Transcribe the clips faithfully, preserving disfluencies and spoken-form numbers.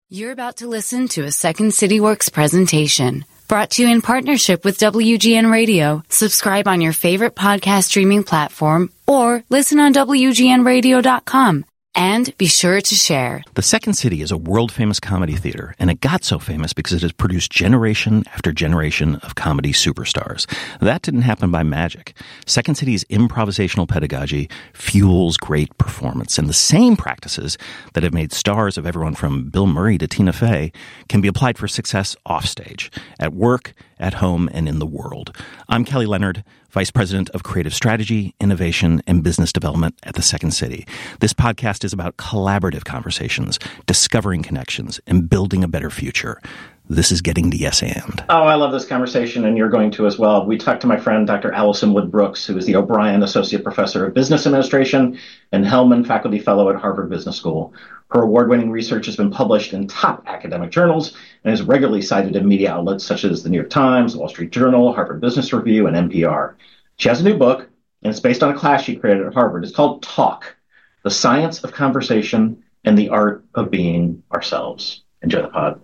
You're about to listen to a Second City Works presentation brought to you in partnership with W G N Radio. Subscribe on your favorite podcast streaming platform or listen on W G N radio dot com. And be sure to share. The Second City is a world-famous comedy theater, and it got so famous because it has produced generation after generation of comedy superstars. That didn't happen by magic. Second City's improvisational pedagogy fuels great performance, and the same practices that have made stars of everyone from Bill Murray to Tina Fey can be applied for success offstage, at work, at home, and in the world. I'm Kelly Leonard, Vice President of Creative Strategy, Innovation, and Business Development at the Second City. This podcast is about collaborative conversations, discovering connections, and building a better future. This is Getting the Yes And. Oh, I love this conversation, and you're going to as well. We talked to my friend, Doctor Allison Wood Brooks, who is the O'Brien Associate Professor of Business Administration and Hellman Faculty Fellow at Harvard Business School. Her award-winning research has been published in top academic journals and is regularly cited in media outlets such as the New York Times, Wall Street Journal, Harvard Business Review, and N P R. She has a new book, and it's based on a class she created at Harvard. It's called Talk, The Science of Conversation and the Art of Being Ourselves. Enjoy the pod.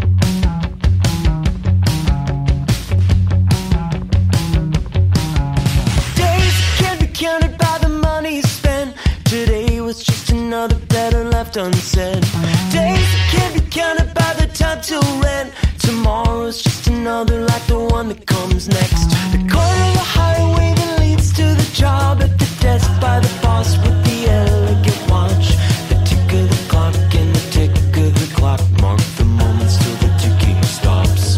Counted by the money spent. Today was just another better left unsaid. Days can't be counted by the time to rent. Tomorrow's just another like the one that comes next. The corner of the highway that leads to the job, at the desk by the boss with the elegant watch. The tick of the clock and the tick of the clock mark the moments till the ticking stops.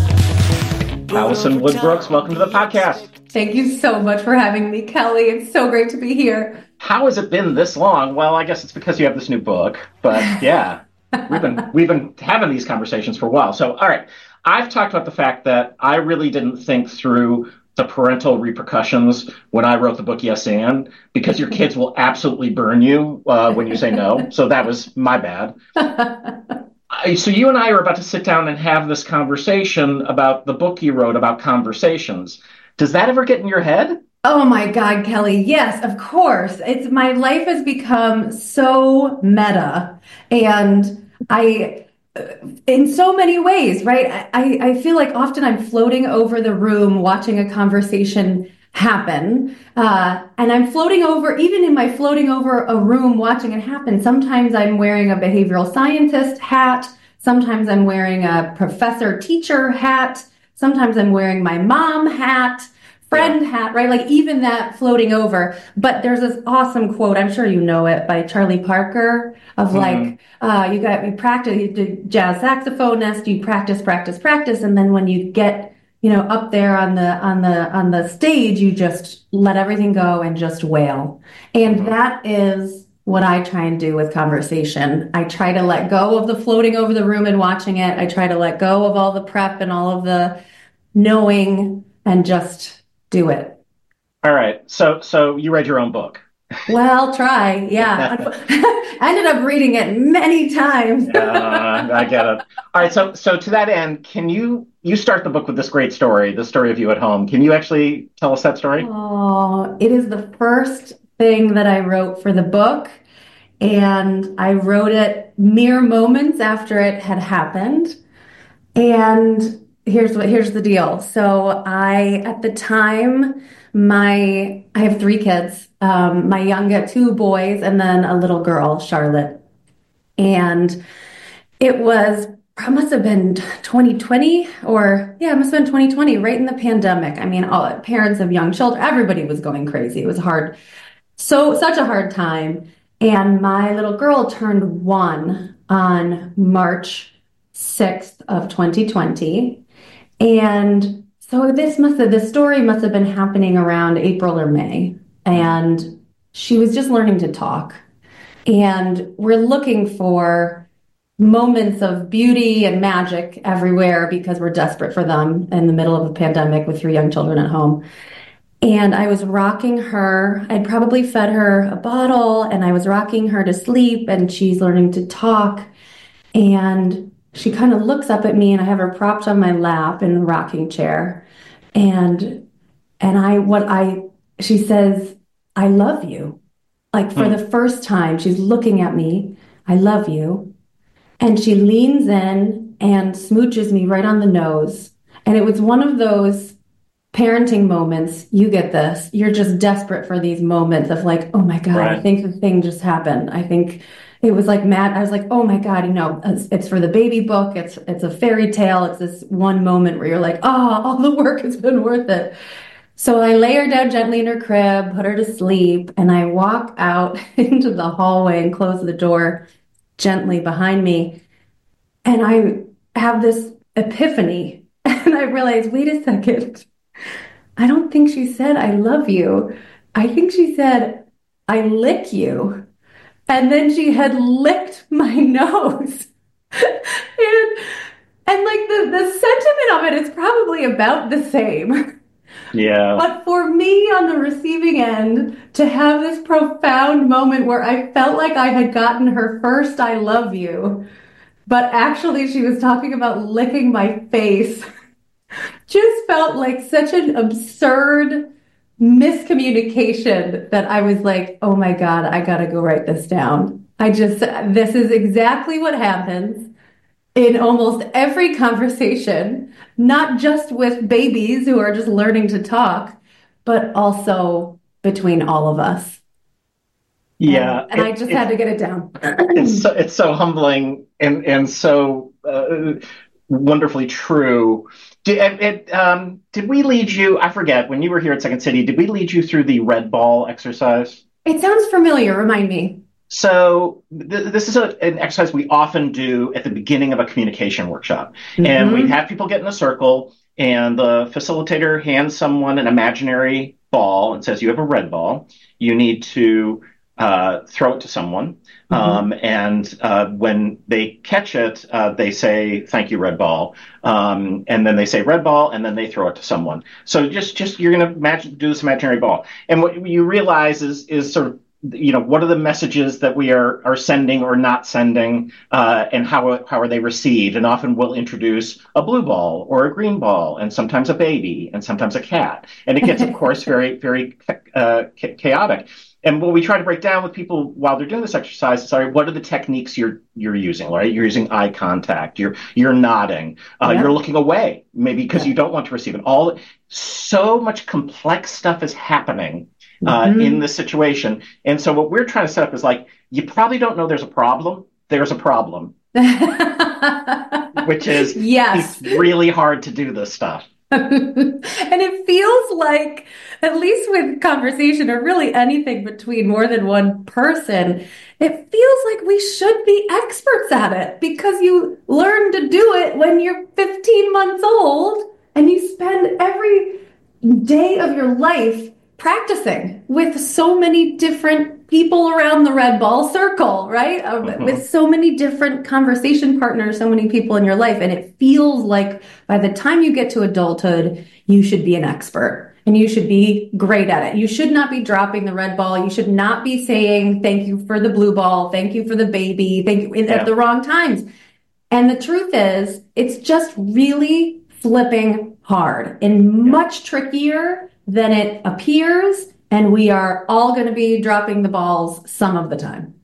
Allison Wood Brooks, welcome to the podcast. Thank you so much for having me, Kelly. It's so great to be here. How has it been this long? Well, I guess it's because you have this new book, but yeah, we've been we've been having these conversations for a while. So, all right, I've talked about the fact that I really didn't think through the parental repercussions when I wrote the book Yes And, because your kids will absolutely burn you uh, when you say no. So that was my bad. So you and I are about to sit down and have this conversation about the book you wrote about conversations. Does that ever get in your head? Oh my God, Kelly. Yes, of course. It's my life has become so meta, and I, in so many ways, right? I, I feel like often I'm floating over the room watching a conversation happen. Uh, and I'm floating over, even in my floating over a room watching it happen, sometimes I'm wearing a behavioral scientist hat. Sometimes I'm wearing a professor teacher hat. Sometimes I'm wearing my mom hat, friend yeah. hat, right? Like even that floating over. But there's this awesome quote, I'm sure you know it, by Charlie Parker of mm-hmm. like, uh, you got, you practice, you do jazz saxophonist, you practice, practice, practice. And then when you get, you know, up there on the, on the, on the stage, you just let everything go and just wail. And mm-hmm. that is what I try and do with conversation. I try to let go of the floating over the room and watching it. I try to let go of all the prep and all of the knowing and just do it. All right. So so you read your own book. Well, try. Yeah. I ended up reading it many times. uh, I get it. All right. So so to that end, can you you start the book with this great story, the story of you at home. Can you actually tell us that story? Oh, it is the first thing that I wrote for the book, and I wrote it mere moments after it had happened. And here's what here's the deal. So I, at the time, my I have three kids. Um, my youngest, two boys, and then a little girl, Charlotte. And it was it must have been twenty twenty, or yeah, it must have been twenty twenty, right in the pandemic. I mean, all parents of young children, everybody was going crazy. It was hard. So, such a hard time. And my little girl turned one on March sixth of twenty twenty. And so this must have, this story must have been happening around April or May. And she was just learning to talk. And we're looking for moments of beauty and magic everywhere because we're desperate for them in the middle of a pandemic with three young children at home. And I was rocking her. I'd probably fed her a bottle, and I was rocking her to sleep, and she's learning to talk. And she kind of looks up at me, and I have her propped on my lap in the rocking chair. And and I what I she says, "I love you." Like for hmm. the first time, she's looking at me. "I love you." And she leans in and smooches me right on the nose. And it was one of those parenting moments. You get this. You're just desperate for these moments of like, oh my God, right. I think the thing just happened. I think it was like mad. I was like, oh my God, you know, it's, it's for the baby book. It's, it's a fairy tale. It's this one moment where you're like, oh, all the work has been worth it. So I lay her down gently in her crib, put her to sleep, and I walk out into the hallway and close the door gently behind me. And I have this epiphany, and I realize, wait a second. I don't think she said, I love you. I think she said, I lick you. And then she had licked my nose. and, and like the, the sentiment of it is probably about the same. Yeah. But for me on the receiving end, to have this profound moment where I felt like I had gotten her first I love you, but actually she was talking about licking my face, just felt like such an absurd miscommunication that I was like, oh my God, I got to go write this down. I just, this is exactly what happens in almost every conversation, not just with babies who are just learning to talk, but also between all of us. Yeah. And, and it, I just it, had to get it down. it's, so, it's so humbling and, and so uh, wonderfully true. Did, it, um, did we lead you, I forget, when you were here at Second City, did we lead you through the red ball exercise? It sounds familiar. Remind me. So th- this is a, an exercise we often do at the beginning of a communication workshop. Mm-hmm. And we have people get in a circle, and the facilitator hands someone an imaginary ball and says, you have a red ball. You need to uh, throw it to someone. Mm-hmm. Um, and uh, when they catch it, uh, they say, thank you, red ball. Um, and then they say red ball, and then they throw it to someone. So just, just you're going to imagine do this imaginary ball. And what you realize is, is sort of, you know, what are the messages that we are, are sending or not sending, uh, and how, how are they received? And often we'll introduce a blue ball or a green ball, and sometimes a baby, and sometimes a cat. And it gets, of course, very, very uh, chaotic. And what we try to break down with people while they're doing this exercise is, sorry, what are the techniques you're you're using, right? You're using eye contact, you're you're nodding, uh, yeah. you're looking away, maybe because yeah. you don't want to receive it. All so much complex stuff is happening uh, mm-hmm. in this situation. And so what we're trying to set up is like, you probably don't know there's a problem. There's a problem, which is yes. it's really hard to do this stuff. And it feels like, at least with conversation or really anything between more than one person, it feels like we should be experts at it because you learn to do it when you're fifteen months old and you spend every day of your life practicing with so many different people around the red ball circle, right? Mm-hmm. With so many different conversation partners, so many people in your life. And it feels like by the time you get to adulthood, you should be an expert and you should be great at it. You should not be dropping the red ball. You should not be saying, thank you for the blue ball. Thank you for the baby. Thank you yeah. at the wrong times. And the truth is, it's just really flipping hard and much trickier than it appears, and we are all going to be dropping the balls some of the time.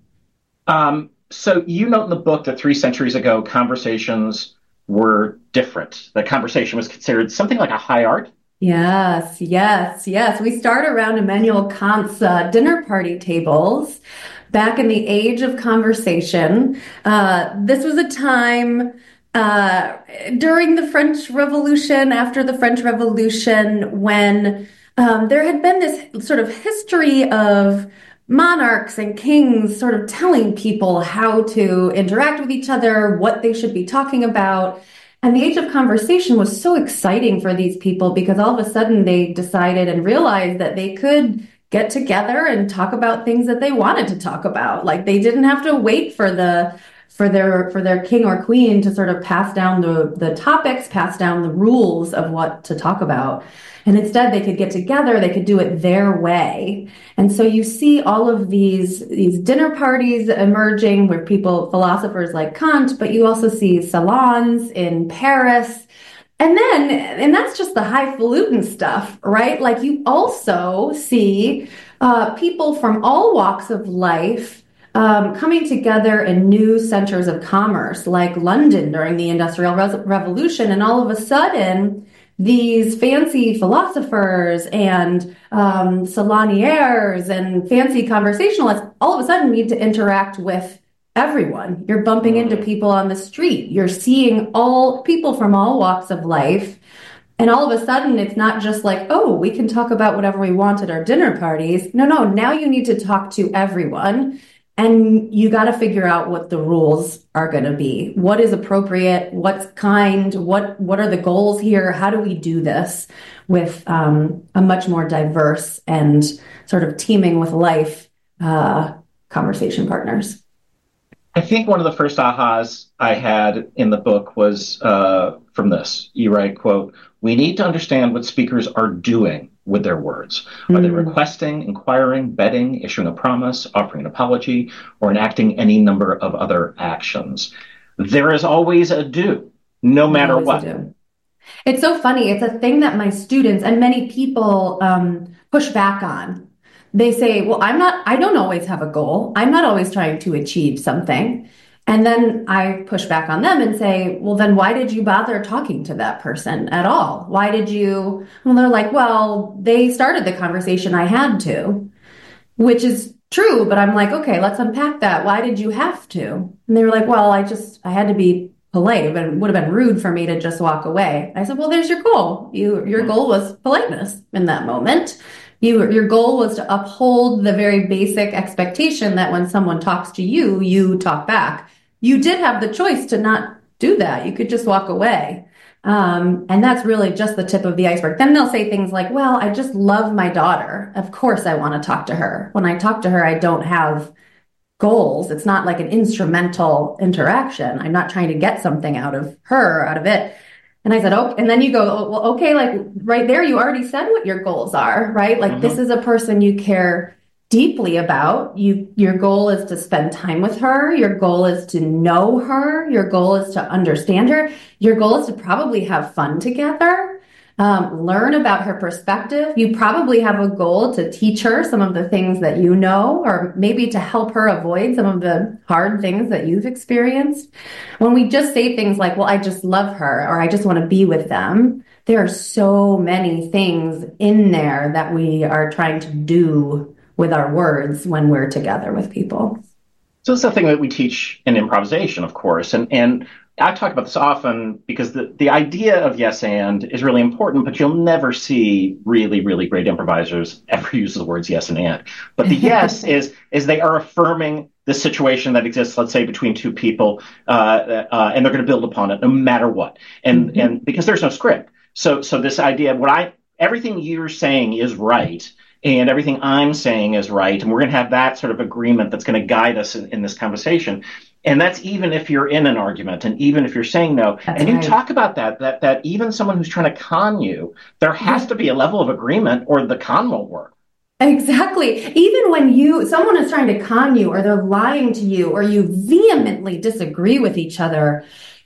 Um, so you note in the book that three centuries ago, conversations were different. The conversation was considered something like a high art. Yes, yes, yes. We start around Immanuel Kant's uh, dinner party tables back in the age of conversation. Uh, this was a time Uh, during the French Revolution, after the French Revolution, when um, there had been this sort of history of monarchs and kings sort of telling people how to interact with each other, what they should be talking about. And the age of conversation was so exciting for these people because all of a sudden they decided and realized that they could get together and talk about things that they wanted to talk about. Like they didn't have to wait for the for their for their king or queen to sort of pass down the, the topics, pass down the rules of what to talk about. And instead they could get together, they could do it their way. And so you see all of these, these dinner parties emerging where people, philosophers like Kant, but you also see salons in Paris. And then, and that's just the highfalutin stuff, right? Like you also see uh, people from all walks of life um, coming together in new centers of commerce, like London during the Industrial Re- Revolution. And all of a sudden, these fancy philosophers and um, saloniers and fancy conversationalists all of a sudden need to interact with everyone. You're bumping into people on the street. You're seeing all people from all walks of life. And all of a sudden, it's not just like, oh, we can talk about whatever we want at our dinner parties. No, no, now you need to talk to everyone. And you got to figure out what the rules are going to be. What is appropriate? What's kind? What what are the goals here? How do we do this with um, a much more diverse and sort of teeming with life uh, conversation partners? I think one of the first ahas I had in the book was uh, from this. You write, quote, "We need to understand what speakers are doing with their words. Are mm. they requesting, inquiring, betting, issuing a promise, offering an apology, or enacting any number of other actions? There is always a do, no matter what." It's so funny. It's a thing that my students and many people um, push back on. They say, well, I'm not, I don't always have a goal. I'm not always trying to achieve something. And then I push back on them and say, well, then why did you bother talking to that person at all? Why did you? Well, they're like, well, they started the conversation. I had to, which is true. But I'm like, okay, let's unpack that. Why did you have to? And they were like, well, I just, I had to be polite, but it would have been rude for me to just walk away. I said, well, there's your goal. You, your goal was politeness in that moment. You, your goal was to uphold the very basic expectation that when someone talks to you, you talk back. You did have the choice to not do that. You could just walk away. Um, and that's really just the tip of the iceberg. Then they'll say things like, well, I just love my daughter. Of course I want to talk to her. When I talk to her, I don't have goals. It's not like an instrumental interaction. I'm not trying to get something out of her, out of it. And I said, oh, and then you go, oh, well, okay, like right there, you already said what your goals are, right? Like mm-hmm. This is a person you care deeply about. You, your goal is to spend time with her. Your goal is to know her. Your goal is to understand her. Your goal is to probably have fun together. Um, learn about her perspective. You probably have a goal to teach her some of the things that you know, or maybe to help her avoid some of the hard things that you've experienced. When we just say things like, well, I just love her, or I just want to be with them, there are so many things in there that we are trying to do with our words when we're together with people. So it's the thing that we teach in improvisation, of course, and and I talk about this often because the, the idea of yes and is really important, but you'll never see really, really great improvisers ever use the words yes and and. But the yes is is they are affirming the situation that exists, let's say, between two people, uh, uh, and they're going to build upon it no matter what. And mm-hmm. and because there's no script. So so this idea of what I everything you're saying is right, and everything I'm saying is right, and we're going to have that sort of agreement that's going to guide us in, in this conversation. And that's even if you're in an argument and even if you're saying no. That's and you right. talk about that, that, that even someone who's trying to con you, there has to be a level of agreement or the con won't work. Exactly. Even when you, someone is trying to con you or they're lying to you or you vehemently disagree with each other,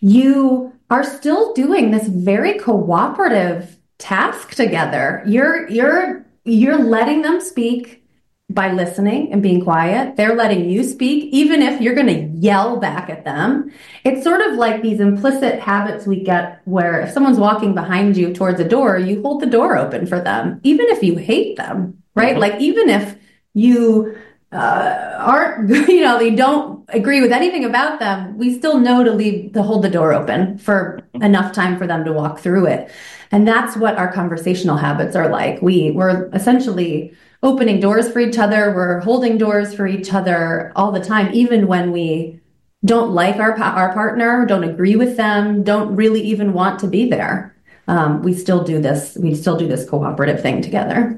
you are still doing this very cooperative task together. You're, you're, you're letting them speak by listening and being quiet. They're letting you speak, even if you're going to yell back at them. It's sort of like these implicit habits we get where if someone's walking behind you towards a door, you hold the door open for them, even if you hate them, right? Mm-hmm. Like even if you uh, aren't, you know, you don't agree with anything about them, we still know to leave, to hold the door open for enough time for them to walk through it. And that's what our conversational habits are like. We, we're essentially opening doors for each other. We're holding doors for each other all the time, even when we don't like our our partner, don't agree with them, don't really even want to be there. Um, we still do this. We still do this cooperative thing together.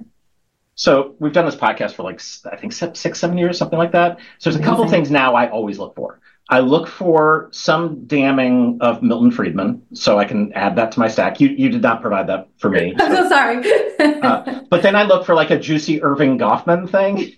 So we've done this podcast for like, I think six, seven years, something like that. So there's a couple of things now I always look for. I look for some damning of Milton Friedman, so I can add that to my stack. You you did not provide that for me. I'm so, so sorry. uh, but then I look for like a juicy Irving Goffman thing.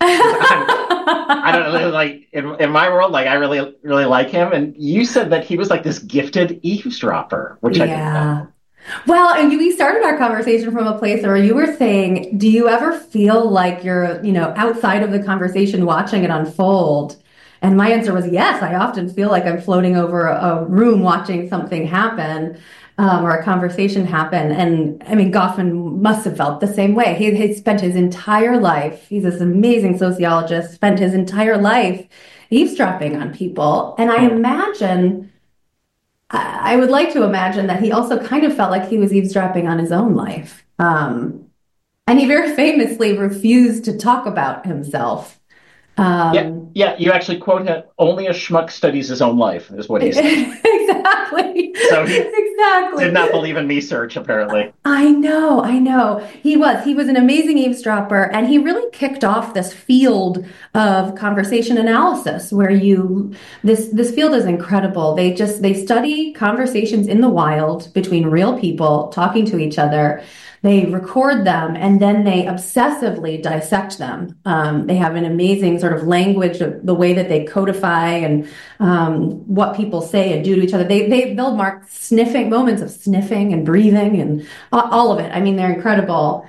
I don't know, like in, in my world, like I really really like him. And you said that he was like this gifted eavesdropper, which yeah. I didn't know. Well, and we started our conversation from a place where you were saying, do you ever feel like you're, you know, outside of the conversation watching it unfold? And my answer was yes. I often feel like I'm floating over a, a room watching something happen. Um, or a conversation happen. And I mean, Goffman must have felt the same way. He, he spent his entire life, he's this amazing sociologist, spent his entire life eavesdropping on people. And I imagine, I, I would like to imagine that he also kind of felt like he was eavesdropping on his own life. Um, and he very famously refused to talk about himself. Um, yeah, yeah, you actually quote him, only a schmuck studies his own life, is what he said. Exactly. So he exactly. did not believe in me search, apparently. I know, I know. He was. He was an amazing eavesdropper, and he really kicked off this field of conversation analysis where you, this, this field is incredible. They just, they study conversations in the wild between real people talking to each other. They record them and then they obsessively dissect them. Um, they have an amazing sort of language of the way that they codify and um, what people say and do to each other. They, they, they'll mark sniffing, moments of sniffing and breathing and all of it. I mean, they're incredible.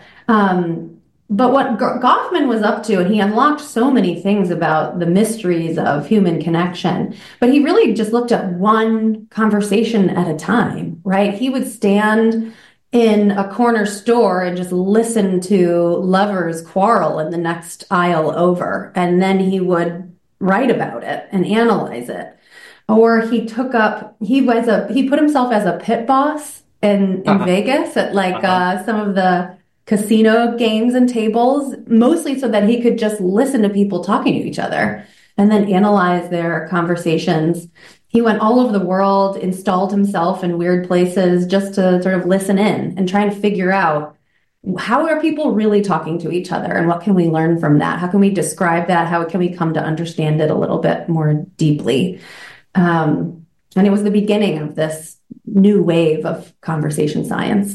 Um, but what Goffman was up to, and he unlocked so many things about the mysteries of human connection, but he really just looked at one conversation at a time, right? He would stand in a corner store and just listen to lovers quarrel in the next aisle over. And then he would write about it and analyze it. Or he took up, he was a, he put himself as a pit boss in, in uh-huh. Vegas at like uh-huh. uh, some of the casino games and tables, mostly so that he could just listen to people talking to each other and then analyze their conversations. He went all over the world, installed himself in weird places just to sort of listen in and try and figure out how are people really talking to each other and what can we learn from that? How can we describe that? How can we come to understand it a little bit more deeply? Um, and it was the beginning of this new wave of conversation science.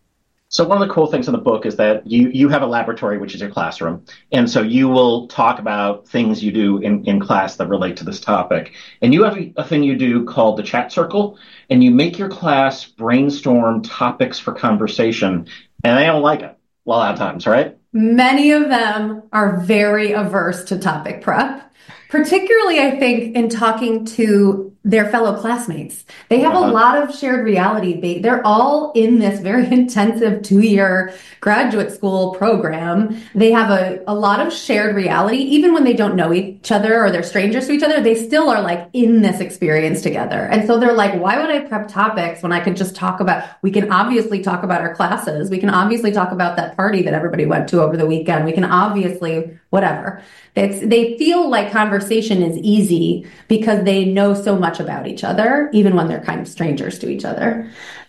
So one of the cool things in the book is that you, you have a laboratory, which is your classroom. And so you will talk about things you do in, in class that relate to this topic. And you have a, a thing you do called the chat circle, and you make your class brainstorm topics for conversation. And they don't like it a lot of times, right? Many of them are very averse to topic prep, particularly, I think, in talking to their fellow classmates. They have uh-huh. a lot of shared reality. They, they're all in this very intensive two-year graduate school program. They have a, a lot of shared reality. Even when they don't know each other or they're strangers to each other, they still are like in this experience together. And so they're like, why would I prep topics when I could just talk about, we can obviously talk about our classes. We can obviously talk about that party that everybody went to over the weekend. We can obviously, whatever. It's, they feel like conversation is easy because they know so much about each other, even when they're kind of strangers to each other.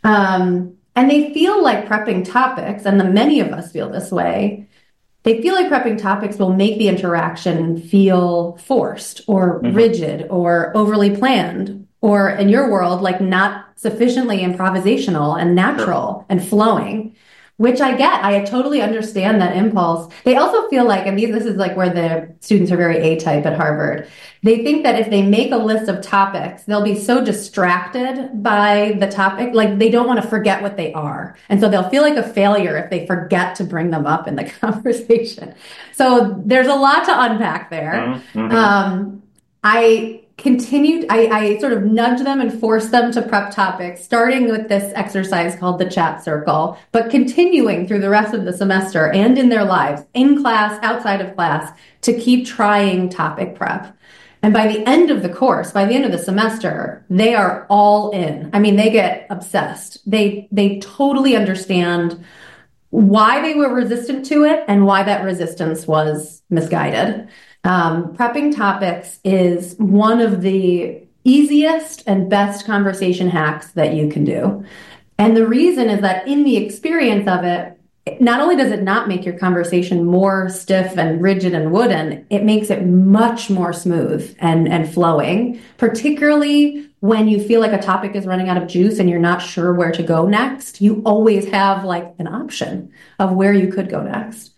Um, and they feel like prepping topics, and the many of us feel this way, they feel like prepping topics will make the interaction feel forced or mm-hmm. rigid or overly planned, or in your world, like not sufficiently improvisational and natural sure. and flowing. Which I get. I totally understand that impulse. They also feel like, and these, this is like where the students are very A-type at Harvard. They think that if they make a list of topics, they'll be so distracted by the topic, like they don't want to forget what they are. And so they'll feel like a failure if they forget to bring them up in the conversation. So there's a lot to unpack there. Mm-hmm. Um, I continued, I, I sort of nudged them and forced them to prep topics, starting with this exercise called the chat circle, but continuing through the rest of the semester and in their lives, in class, outside of class, to keep trying topic prep. And by the end of the course, by the end of the semester, they are all in. I mean, they get obsessed. They, they totally understand why they were resistant to it and why that resistance was misguided. Um, prepping topics is one of the easiest and best conversation hacks that you can do. And the reason is that in the experience of it, not only does it not make your conversation more stiff and rigid and wooden, it makes it much more smooth and, and flowing, particularly when you feel like a topic is running out of juice and you're not sure where to go next. You always have like an option of where you could go next.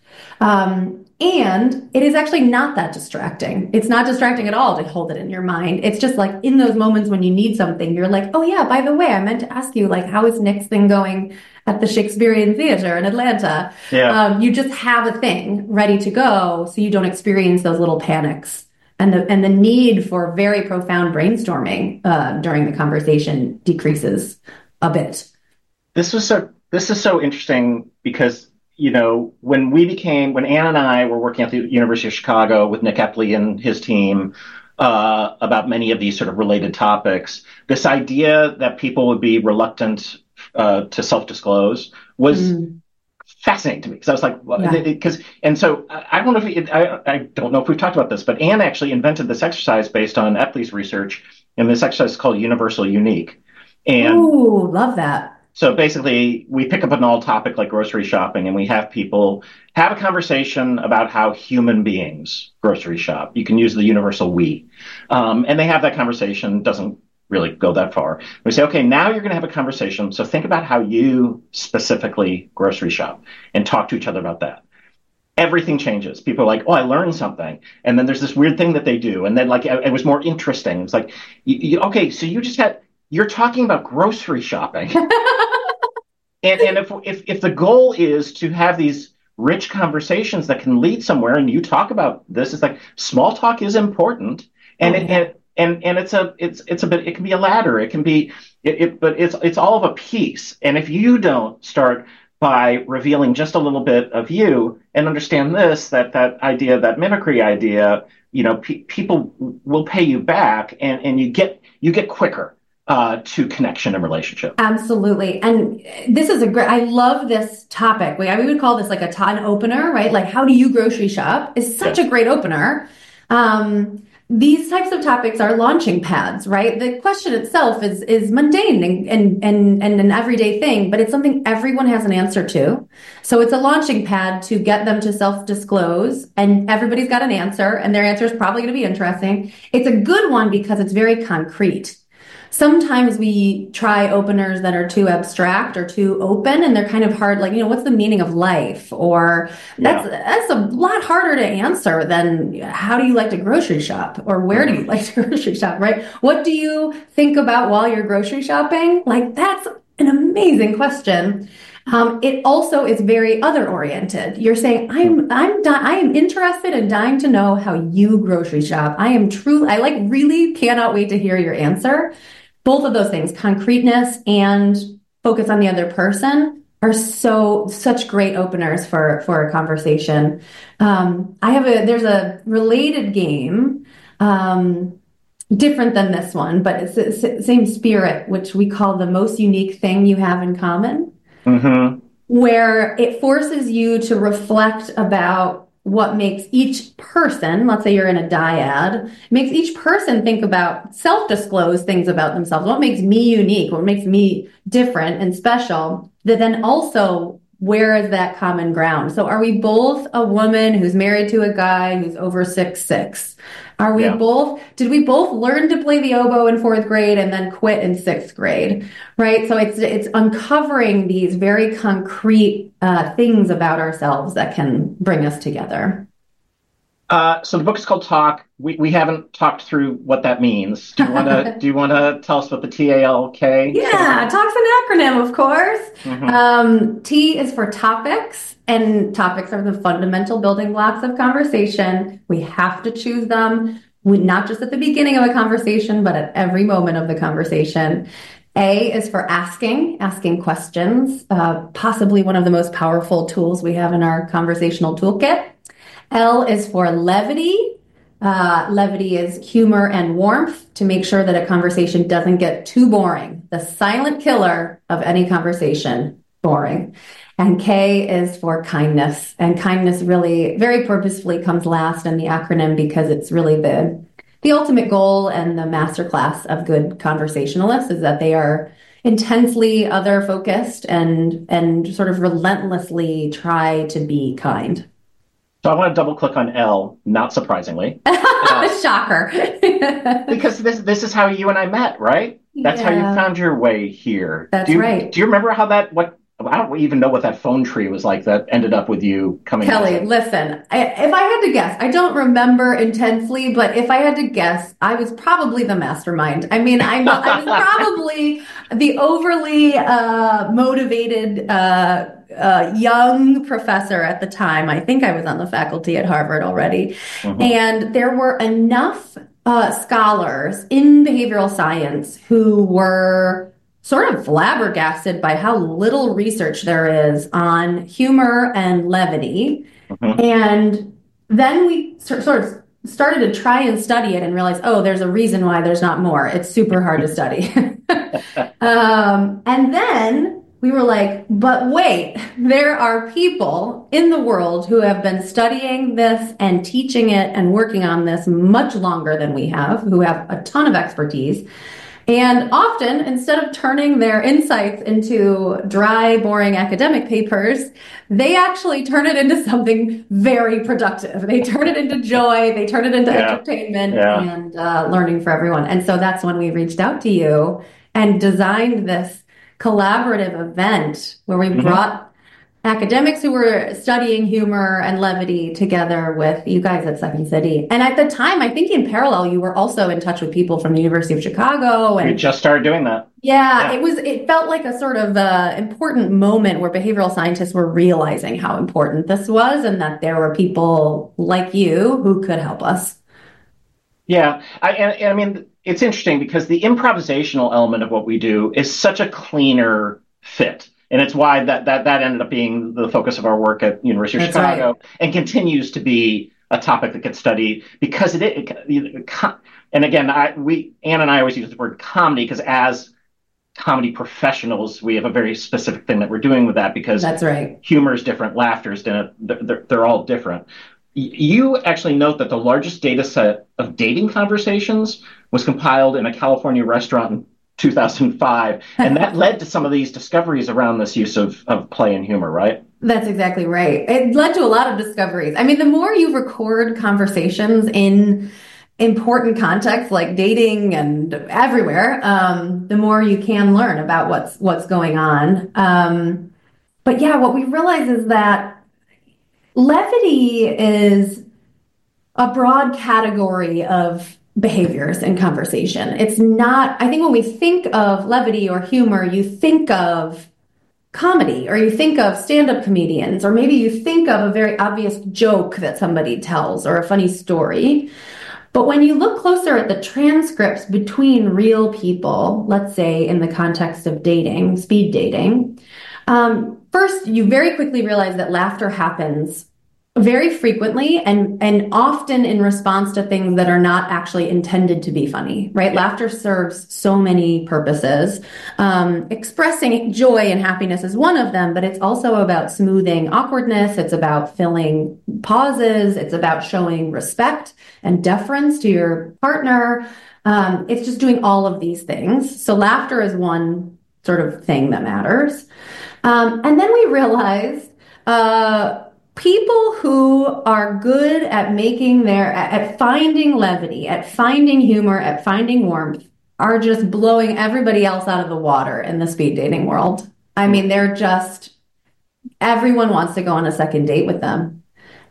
Um, And it is actually not that distracting. It's not distracting at all to hold it in your mind. It's just like in those moments when you need something, you're like, oh yeah, by the way, I meant to ask you, like, how is Nick's thing going at the Shakespearean Theater in Atlanta? Yeah. Um, you just have a thing ready to go so you don't experience those little panics and the and the need for very profound brainstorming uh, during the conversation decreases a bit. This was so. This is so interesting because, you know, when we became, when Ann and I were working at the University of Chicago with Nick Epley and his team uh, about many of these sort of related topics, this idea that people would be reluctant uh, to self-disclose was mm. fascinating to me, because I was like, well, yeah. because, and so I don't know if it, I, I don't know if we've talked about this, but Ann actually invented this exercise based on Epley's research, and this exercise is called Universal Unique. And ooh, love that. So basically, we pick up an old topic like grocery shopping, and we have people have a conversation about how human beings grocery shop. You can use the universal we. Um, and they have that conversation, doesn't really go that far. We say, okay, now you're going to have a conversation. So think about how you specifically grocery shop and talk to each other about that. Everything changes. People are like, oh, I learned something. And then there's this weird thing that they do. And then like, it was more interesting. It's like, you, you, okay, so you just had, you're talking about grocery shopping. And, and if, if if the goal is to have these rich conversations that can lead somewhere, and you talk about this, it's like small talk is important, and oh, yeah. it, and, and and it's a it's it's a bit it can be a ladder, it can be it, it but it's it's all of a piece. And if you don't start by revealing just a little bit of you and understand this, that that idea, that mimicry idea, you know, pe- people will pay you back, and and you get you get quicker. Uh, to connection and relationship. Absolutely. And this is a great, I love this topic. We, we would call this like a ton opener, right? Like, how do you grocery shop is such yeah. a great opener. Um, these types of topics are launching pads, right? The question itself is, is mundane and, and, and, and an everyday thing, but it's something everyone has an answer to. So it's a launching pad to get them to self-disclose, and everybody's got an answer, and their answer is probably going to be interesting. It's a good one because it's very concrete. Sometimes we try openers that are too abstract or too open, and they're kind of hard. Like, you know, what's the meaning of life? Or that's yeah. that's a lot harder to answer than how do you like to grocery shop, or where do you like to grocery shop, right? What do you think about while you're grocery shopping? Like, that's an amazing question. Um, it also is very other oriented. You're saying, I'm, I'm, di- I am interested and dying to know how you grocery shop. I am true. I like really cannot wait to hear your answer. Both of those things, concreteness and focus on the other person, are so, such great openers for, for a conversation. Um, I have a, there's a related game, um, different than this one, but it's the same spirit, which we call the most unique thing you have in common. Mm-hmm. Where it forces you to reflect about what makes each person, let's say you're in a dyad, makes each person think about, self-disclose things about themselves. What makes me unique? What makes me different and special? That then also, where is that common ground? So are we both a woman who's married to a guy who's over six six? Are we yeah. both, did we both learn to play the oboe in fourth grade and then quit in sixth grade, right? So it's it's uncovering these very concrete uh, things about ourselves that can bring us together. Uh, so the book is called Talk. We we haven't talked through what that means. Do you want to do you want to tell us what the T A L K? Yeah, Talk's an acronym, of course. Mm-hmm. Um, T is for topics, and topics are the fundamental building blocks of conversation. We have to choose them, we, not just at the beginning of a conversation, but at every moment of the conversation. A is for asking, asking questions, uh, possibly one of the most powerful tools we have in our conversational toolkit. L is for levity. Uh, levity is humor and warmth, to make sure that a conversation doesn't get too boring. The silent killer of any conversation, boring. And K is for kindness. And kindness really very purposefully comes last in the acronym, because it's really the the ultimate goal and the masterclass of good conversationalists is that they are intensely other focused and and sort of relentlessly try to be kind. So I want to double click on L, not surprisingly. Uh, Shocker. Because this this is how you and I met, right? That's yeah. how you found your way here. That's do you, right. Do you remember how that, what I don't even know what that phone tree was like that ended up with you coming. Kelly, listen, I, if I had to guess, I don't remember intensely, but if I had to guess, I was probably the mastermind. I mean, I, I was probably the overly uh, motivated uh, uh, young professor at the time. I think I was on the faculty at Harvard already. Mm-hmm. And there were enough uh, scholars in behavioral science who were sort of flabbergasted by how little research there is on humor and levity. Mm-hmm. And then we sort of started to try and study it and realize, oh, there's a reason why there's not more. It's super hard to study. um, and then we were like, but wait, there are people in the world who have been studying this and teaching it and working on this much longer than we have, who have a ton of expertise. And often, instead of turning their insights into dry, boring academic papers, they actually turn it into something very productive. They turn it into joy, they turn it into yeah. entertainment yeah. and uh, learning for everyone. And so that's when we reached out to you and designed this collaborative event where we mm-hmm. brought academics who were studying humor and levity together with you guys at Second City. And at the time, I think in parallel, you were also in touch with people from the University of Chicago. And we just started doing that. Yeah, yeah. it was. It felt like a sort of uh, important moment where behavioral scientists were realizing how important this was and that there were people like you who could help us. Yeah, I, and, and I mean, it's interesting because the improvisational element of what we do is such a cleaner fit. And it's why that, that, that ended up being the focus of our work at University of That's Chicago right. and continues to be a topic that gets studied because it, it, it and again, I, we, Ann and I always use the word comedy because as comedy professionals, we have a very specific thing that we're doing with that because That's right. humor is different, laughter is different, they're, they're all different. You actually note that the largest data set of dating conversations was compiled in a California restaurant in two thousand five, and that led to some of these discoveries around this use of, of play and humor, right? That's exactly right. It led to a lot of discoveries. I mean, the more you record conversations in important contexts like dating and everywhere, um, the more you can learn about what's what's going on. Um, but yeah, what we realize is that levity is a broad category of behaviors in conversation. It's not, I think when we think of levity or humor, you think of comedy or you think of stand-up comedians, or maybe you think of a very obvious joke that somebody tells or a funny story. But when you look closer at the transcripts between real people, let's say in the context of dating, speed dating, um, first, you very quickly realize that laughter happens very frequently and, and often in response to things that are not actually intended to be funny, right? Yeah. Laughter serves so many purposes. Um, expressing joy and happiness is one of them, but it's also about smoothing awkwardness. It's about filling pauses. It's about showing respect and deference to your partner. Um, it's just doing all of these things. So laughter is one sort of thing that matters. Um, and then we realized, uh, people who are good at making their, at finding levity, at finding humor, at finding warmth, are just blowing everybody else out of the water in the speed dating world. I mean, they're just, everyone wants to go on a second date with them.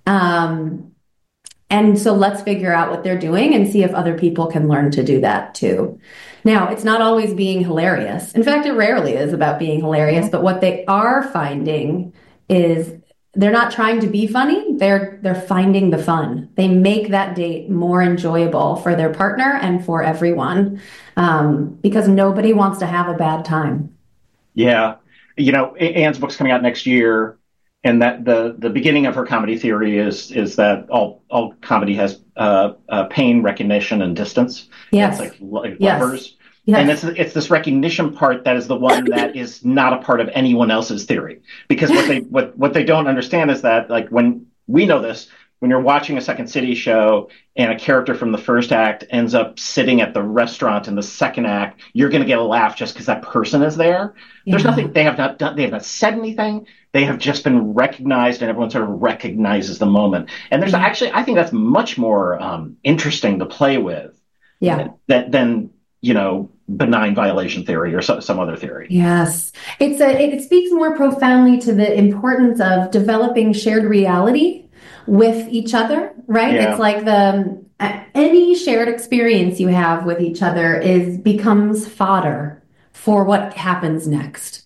Um, and so let's figure out what they're doing and see if other people can learn to do that too. Now, it's not always being hilarious. In fact, it rarely is about being hilarious, but what they are finding is they're not trying to be funny. They're they're finding the fun. They make that date more enjoyable for their partner and for everyone, um, because nobody wants to have a bad time. Yeah, you know, Ann's book's coming out next year, and that the the beginning of her comedy theory is is that all all comedy has uh, uh, pain, recognition, and distance. Yes, it's like, like yes. levers. Yes. And it's it's this recognition part that is the one that is not a part of anyone else's theory. Because what they what, what they don't understand is that, like, when we know this, when you're watching a Second City show and a character from the first act ends up sitting at the restaurant in the second act, you're going to get a laugh just because that person is there. Yeah. There's nothing, they have not done, they have not said anything. They have just been recognized, and everyone sort of recognizes the moment. And there's yeah. actually, I think that's much more um, interesting to play with. Yeah. Than, than you know, benign violation theory or so, some other theory. Yes. It's a, it speaks more profoundly to the importance of developing shared reality with each other, right? Yeah. It's like the any shared experience you have with each other is becomes fodder for what happens next.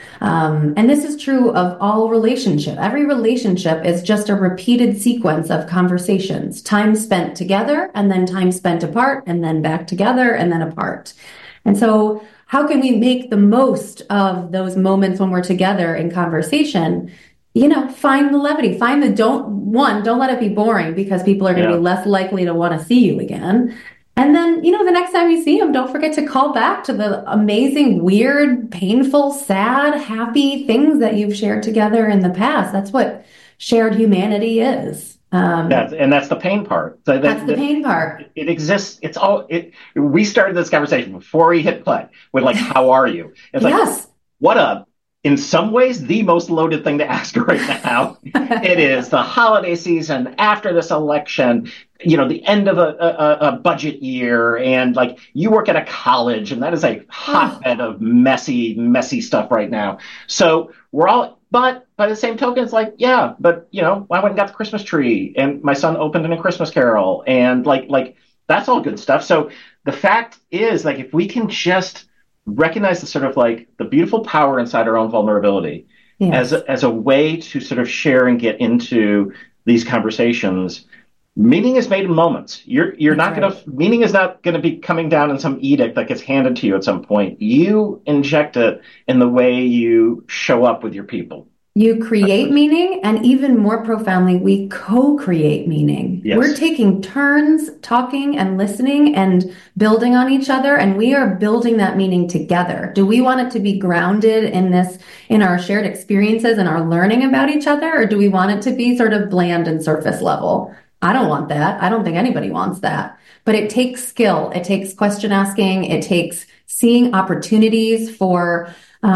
Um, and this is true of all relationship. Every relationship is just a repeated sequence of conversations, time spent together and then time spent apart and then back together and then apart. And so how can we make the most of those moments when we're together in conversation? You know, find the levity, find the don't, one, don't let it be boring because people are going to Yeah. be less likely to want to see you again. And then, you know, the next time you see them, don't forget to call back to the amazing, weird, painful, sad, happy things that you've shared together in the past. That's what shared humanity is. Um, That's, and that's the pain part. So that, that's the that- pain part. It exists. It's all. It. We started this conversation before we hit play with like, "How are you?" It's like, Yes. what a. In some ways, the most loaded thing to ask right now. It is the holiday season after this election. You know, the end of a, a, a budget year, and like you work at a college, and that is a hotbed of messy, messy stuff right now. So we're all. But by the same token, it's like, yeah, but you know, I went and got the Christmas tree, and my son opened in a Christmas Carol, and like, like that's all good stuff. So the fact is, like, if we can just recognize the sort of like the beautiful power inside our own vulnerability Yes. as a, as a way to sort of share and get into these conversations. Meaning is made in moments. You're you're That's not right. going to meaning is not going to be coming down in some edict that gets handed to you at some point. You inject it in the way you show up with your people. You create meaning, and even more profoundly, we co-create meaning. Yes. We're taking turns talking and listening and building on each other, and we are building that meaning together. Do we want it to be grounded in this, in our shared experiences and our learning about each other, or do we want it to be sort of bland and surface level? I don't want that. I don't think anybody wants that. But it takes skill. It takes question asking. It takes seeing opportunities for,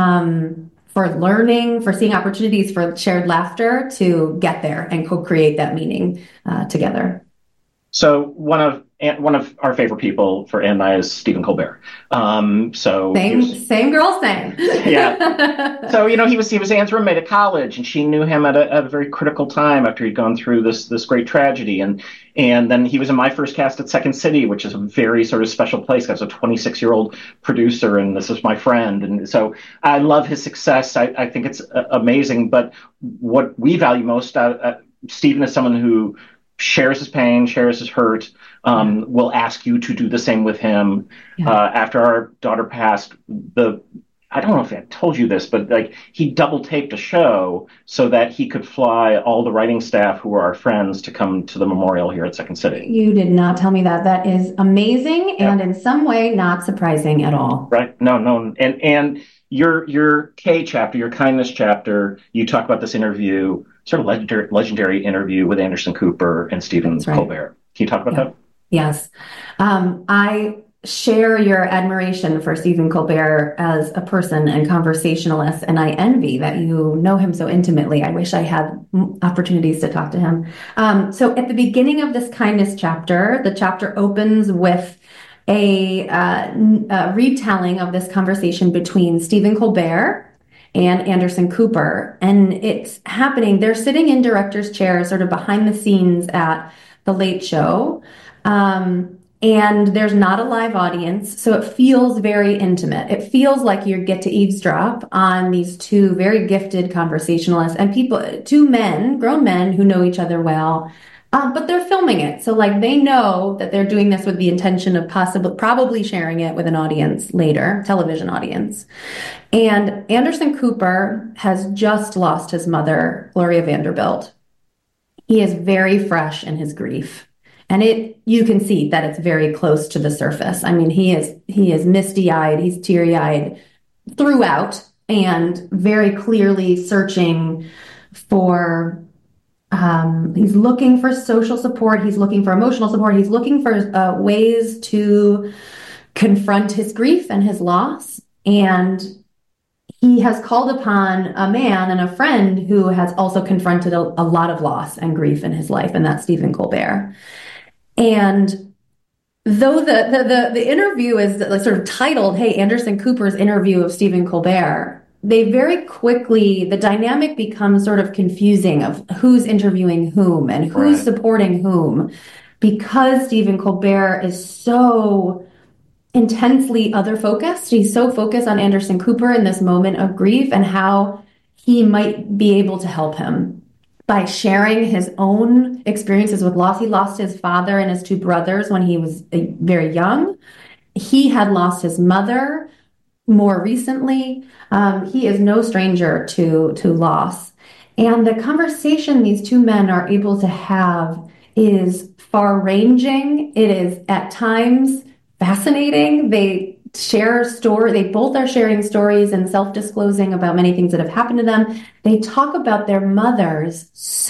um, for learning, for seeing opportunities for shared laughter to get there and co-create that meaning uh, together. So one of one of our favorite people for Ann and I is Stephen Colbert. Um, so Same, he was- same girl, same. Yeah. So you know he was he was Anne's roommate at college, and she knew him at a, at a very critical time after he'd gone through this this great tragedy, and and then he was in my first cast at Second City, which is a very sort of special place. I was a twenty-six year old producer, and this is my friend, and so I love his success. I, I think it's uh, amazing. But what we value most, uh, uh, Stephen is someone who shares his pain, shares his hurt, um, yeah. will ask you to do the same with him. Yeah. Uh, after our daughter passed, the I don't know if I told you this, but like he double taped a show so that he could fly all the writing staff who were our friends to come to the memorial here at Second City. You did not tell me that. That is amazing yeah. and in some way not surprising at all. Right. No, no. And, and your, your K chapter, your kindness chapter, you talk about this interview, sort of legendary, legendary interview with Anderson Cooper and Stephen right. Colbert. Can you talk about yeah. that? Yes. Um, I share your admiration for Stephen Colbert as a person and conversationalist, and I envy that you know him so intimately. I wish I had opportunities to talk to him. Um, so at the beginning of this kindness chapter, the chapter opens with a, uh, a retelling of this conversation between Stephen Colbert and Anderson Cooper. And it's happening, they're sitting in director's chairs, sort of behind the scenes at The Late Show. Um, and there's not a live audience, so it feels very intimate. It feels like you get to eavesdrop on these two very gifted conversationalists and people, two men, grown men who know each other well, um, but they're filming it. So like they know that they're doing this with the intention of possibly, probably sharing it with an audience later, television audience. And Anderson Cooper has just lost his mother, Gloria Vanderbilt. He is very fresh in his grief. And it, you can see that it's very close to the surface. I mean, he is, he is misty-eyed, he's teary-eyed throughout and very clearly searching for, um, he's looking for social support, he's looking for emotional support, he's looking for uh, ways to confront his grief and his loss. And he has called upon a man and a friend who has also confronted a, a lot of loss and grief in his life, and that's Stephen Colbert. And though the, the, the, the interview is like sort of titled, hey, Anderson Cooper's interview of Stephen Colbert, they very quickly, the dynamic becomes sort of confusing of who's interviewing whom and who's Right. supporting whom, because Stephen Colbert is so intensely other focused. He's so focused on Anderson Cooper in this moment of grief and how he might be able to help him by sharing his own experiences with loss. He lost his father and his two brothers when he was very young. He had lost his mother more recently. Um, he is no stranger to, to loss. And the conversation these two men are able to have is far-ranging. It is at times fascinating. They share story. They both are sharing stories and self-disclosing about many things that have happened to them. They talk about their mothers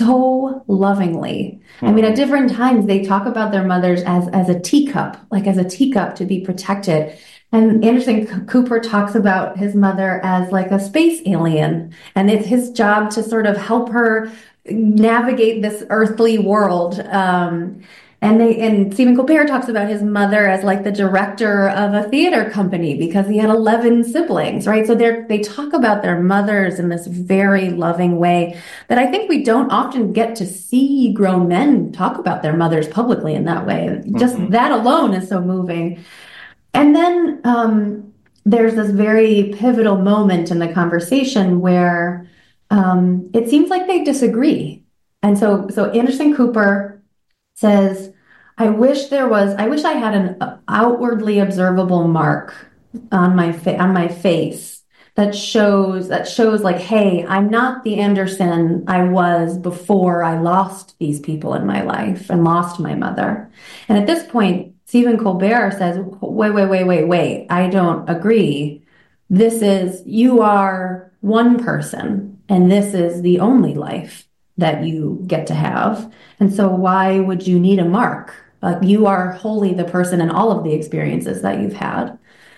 so lovingly. Mm-hmm. I mean, at different times, they talk about their mothers as, as a teacup, like as a teacup to be protected. And Anderson Cooper talks about his mother as like a space alien, and it's his job to sort of help her navigate this earthly world. Um, and they, and Stephen Colbert talks about his mother as like the director of a theater company because he had eleven siblings, right? So they they talk about their mothers in this very loving way that I think we don't often get to see grown men talk about their mothers publicly in that way. Mm-hmm. Just that alone is so moving. And then um, there's this very pivotal moment in the conversation where um, it seems like they disagree. And so, so Anderson Cooper says, I wish there was, I wish I had an outwardly observable mark on my fa- on my face that shows, that shows like, hey, I'm not the Anderson I was before I lost these people in my life and lost my mother. And at this point, Stephen Colbert says, wait, wait, wait, wait, wait, I don't agree. This is, you are one person, and this is the only life that you get to have. And so why would you need a mark? Uh, you are wholly the person in all of the experiences that you've had.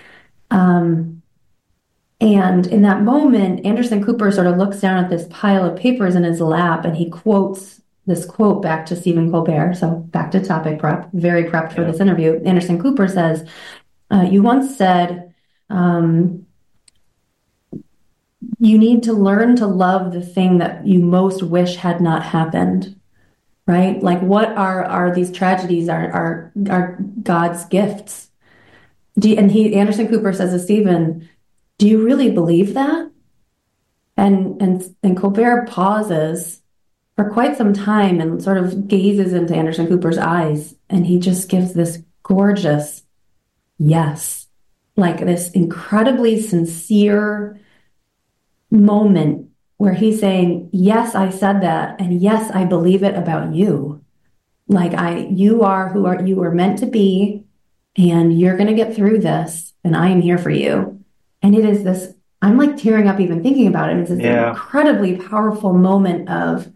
Um, and in that moment, Anderson Cooper sort of looks down at this pile of papers in his lap, and he quotes this quote back to Stephen Colbert. So back to topic prep, very prepped for yeah. this interview. Anderson Cooper says, uh, you once said, um, you need to learn to love the thing that you most wish had not happened, right? Like what are, are these tragedies are, are, are God's gifts. Do you, and he, Anderson Cooper says to Stephen, do you really believe that? And, and, and Colbert pauses for quite some time and sort of gazes into Anderson Cooper's eyes, and he just gives this gorgeous yes, like this incredibly sincere moment where he's saying, yes, I said that, and yes, I believe it about you. Like I, you are who are you are meant to be, and you're going to get through this, and I am here for you. And it is this, I'm like tearing up even thinking about it. It's this yeah. incredibly powerful moment of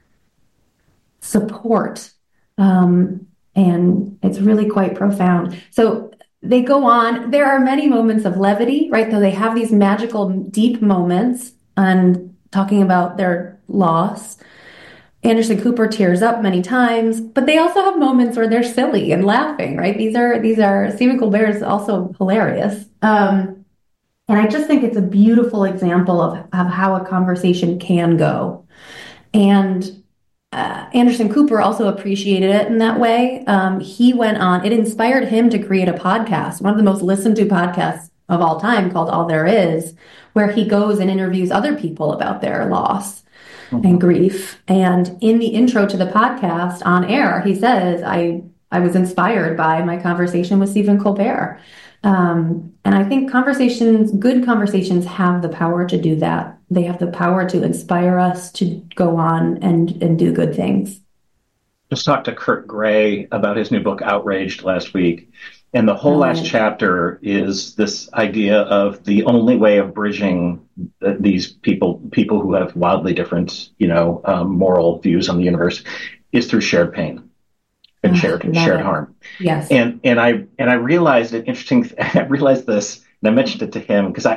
support. Um, and it's really quite profound. So they go on. There are many moments of levity, right? So they have these magical, deep moments and talking about their loss. Anderson Cooper tears up many times, but they also have moments where they're silly and laughing, right? These are, these are, Stephen Colbert is also hilarious. Um, and I just think it's a beautiful example of, of how a conversation can go. And Uh, Anderson Cooper also appreciated it in that way. Um, he went on, it inspired him to create a podcast, one of the most listened to podcasts of all time called All There Is, where he goes and interviews other people about their loss mm-hmm. and grief. And in the intro to the podcast on air, he says, I, I was inspired by my conversation with Stephen Colbert. Um, and I think conversations, good conversations have the power to do that. They have the power to inspire us to go on and, and do good things. Just talked to Kurt Gray about his new book, Outraged, last week. And the whole right. last chapter is this idea of the only way of bridging these people, people who have wildly different, you know, um, moral views on the universe, is through shared pain. And shared oh, shared it. harm. Yes. And and I and I realized it interesting. I realized this, and I mentioned it to him because I